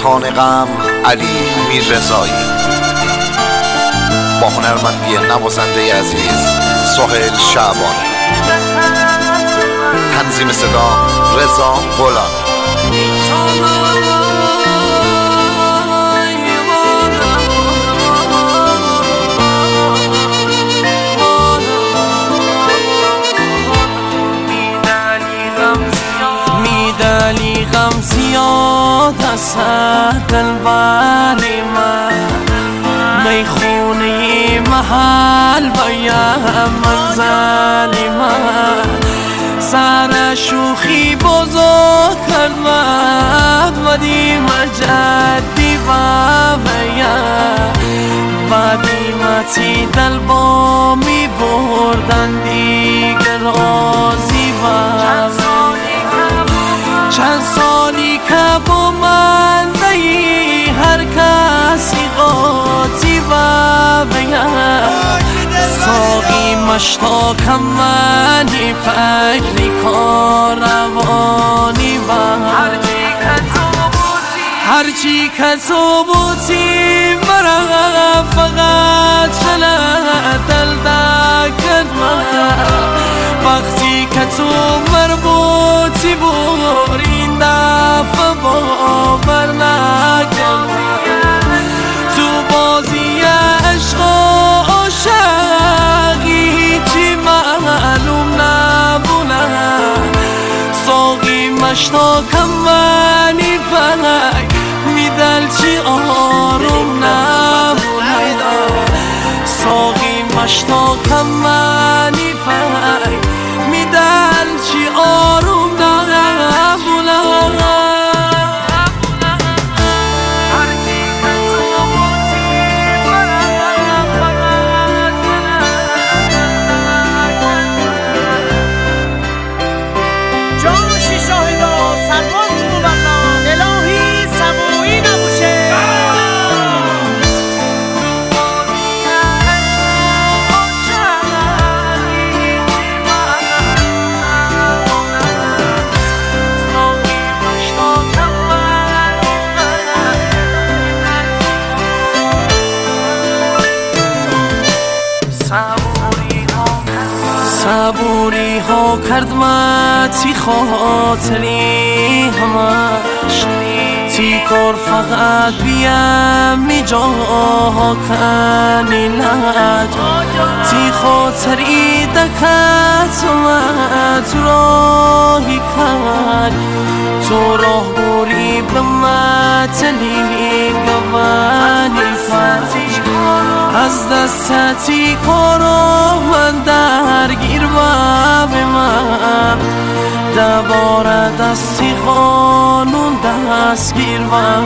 سلطان غم علی میررضایی، با هنرمندی نوازنده عزیز سهیل شعبانی، تنظیم صدا رضا غلامی. میدلی غم زیاد از سر دلبری من، میخونه محل بایم منزلی من، سر شوخی بزرگ کرد ودی مجدی بایم، بدیمتی دل با می بردن دیگر رازی بایم. چند سالی که با من دهی هر کسی قاطی و بیم، ساقی مشتاکم منی فکری کاروانی و هرچی که تو بودی مرا فقط شلد دل دکت من، وقتی که تو مربوطی بور این دفعه باور نکن، تو بازی عشق و عاشقی هیچی معلوم نبونه، ساقی مشتاکم منی فلک میدل چی آروم نبونه، ساقی مشتاکم منی فلک میدل چی آروم نبونه. صبوری ها کرد متی خاطری همش، تی کار فقط بیم می جاها کنی لج، تی خاطری دکت تو راهی کن، تو راه بوری به متلی گوانی فتی، از دستی کارو من درگیر به من، دبار دستی قانون دستگیر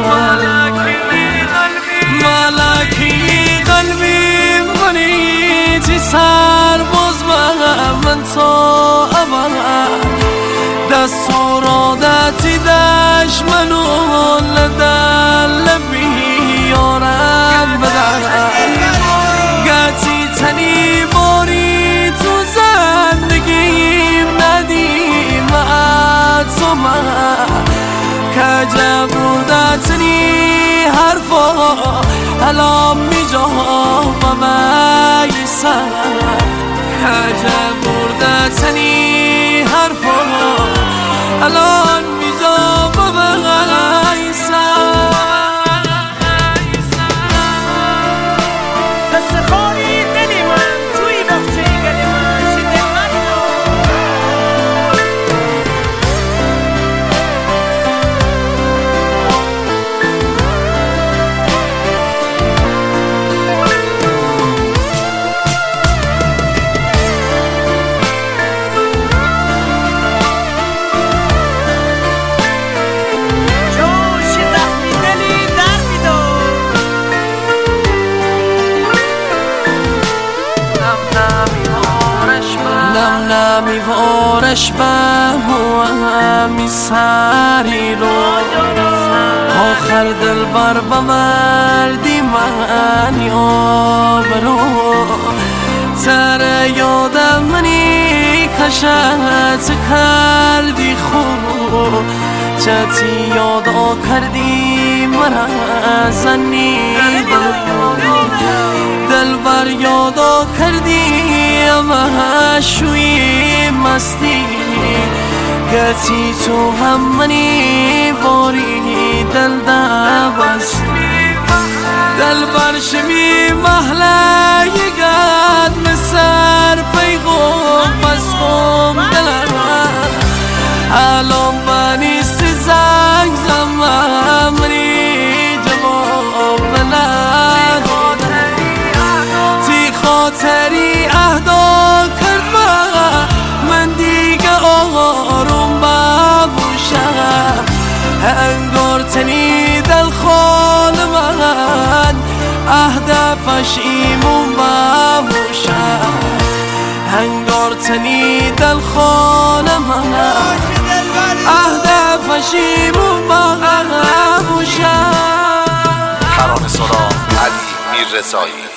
ملکی قلبی منی تی سرباز من تا ابد، دستور عادتی دشمنو لدل بیارم بدن، گتی تنی باری تو زندگیم ندیم تو من، کجا بردتنی حرفا الان می جام ویسن، کجا بردتنی حرفا الان می جام ویسن. نمی بارش به همی سری رو، آخر دل بر بمردی من یابرو، سر یادم منی کشت کردی خوب، وحشتی یادا کردی مرا زنی دل بر یادا کردی اما شوی مستی گتی تو هم منی باری دل دبستی دل بر شمی محله یگد مسر پیغم بسخم دلم الان بنیست زنگ زمانی جواب نداد تی خاطری اهدا کرد من دیگه آروم ببوشم انگار تنی دل خال من اهدفش ایمون ببوشم انگار تنی دل خال من اهدفش ایمون ببوشم ترانه سرا علی میررضایی